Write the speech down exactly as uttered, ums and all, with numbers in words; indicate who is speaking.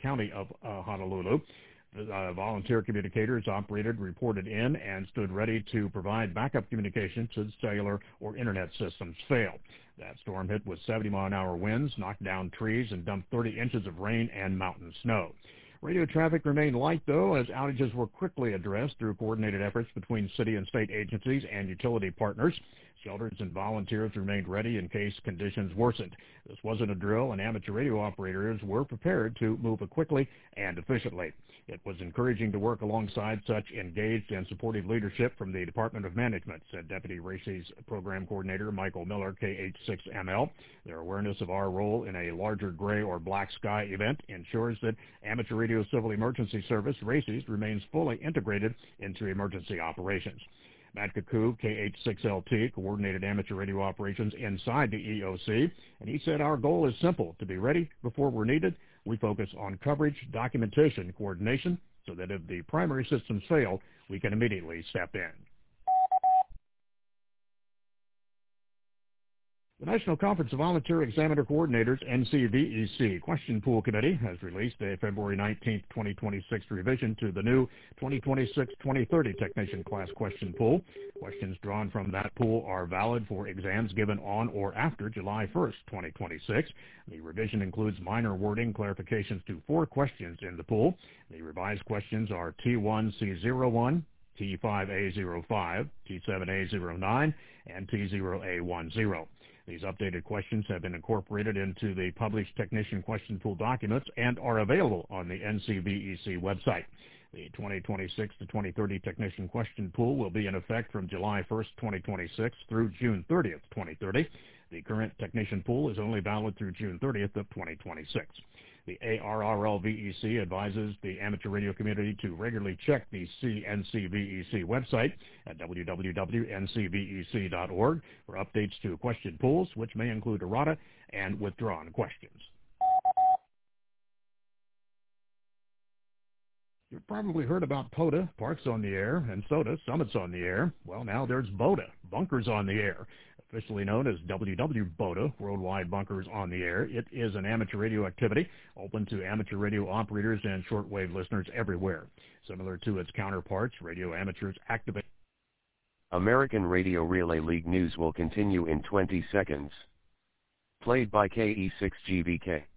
Speaker 1: County of uh, Honolulu. The uh, volunteer communicators operated, reported in, and stood ready to provide backup communication should cellular or internet systems fail. That storm hit with seventy mile an hour winds, knocked down trees, and dumped thirty inches of rain and mountain snow. Radio traffic remained light, though, as outages were quickly addressed through coordinated efforts between city and state agencies and utility partners. Shelters and volunteers remained ready in case conditions worsened. This wasn't a drill, and amateur radio operators were prepared to move quickly and efficiently. It was encouraging to work alongside such engaged and supportive leadership from the Department of Management, said Deputy RACES Program Coordinator Michael Miller, K H six M L. Their awareness of our role in a larger gray or black sky event ensures that Amateur Radio Civil Emergency Service, RACES, remains fully integrated into emergency operations. Matt Kaku, K H six L T, coordinated amateur radio operations inside the E O C, and he said our goal is simple: to be ready before we're needed. We focus on coverage, documentation, coordination, so that if the primary systems fail, we can immediately step in. The National Conference of Volunteer Examiner Coordinators, N C V E C, Question Pool Committee has released a February nineteenth, twenty twenty-six revision to the new twenty twenty-six twenty thirty Technician Class Question Pool. Questions drawn from that pool are valid for exams given on or after July first, twenty twenty-six. The revision includes minor wording clarifications to four questions in the pool. The revised questions are T one C zero one, T five A zero five, T seven A zero nine, and T zero A ten. These updated questions have been incorporated into the published Technician Question Pool documents and are available on the N C V E C website. The twenty twenty-six to twenty thirty Technician Question Pool will be in effect from July first, twenty twenty-six through June thirtieth, twenty thirty. The current Technician Pool is only valid through June thirtieth of twenty twenty-six. The A R R L V E C advises the amateur radio community to regularly check the N C V E C website at w w w dot n c v e c dot org for updates to question pools, which may include errata and withdrawn questions. You've probably heard about POTA, Parks on the Air, and SOTA, Summits on the Air. Well, now there's BOTA, Bunkers on the Air. Officially known as W W BOTA, Worldwide Bunkers on the Air. It is an amateur radio activity open to amateur radio operators and shortwave listeners everywhere. Similar to its counterparts, radio amateurs activate.
Speaker 2: American Radio Relay League news will continue in twenty seconds. Played by K E six G V K.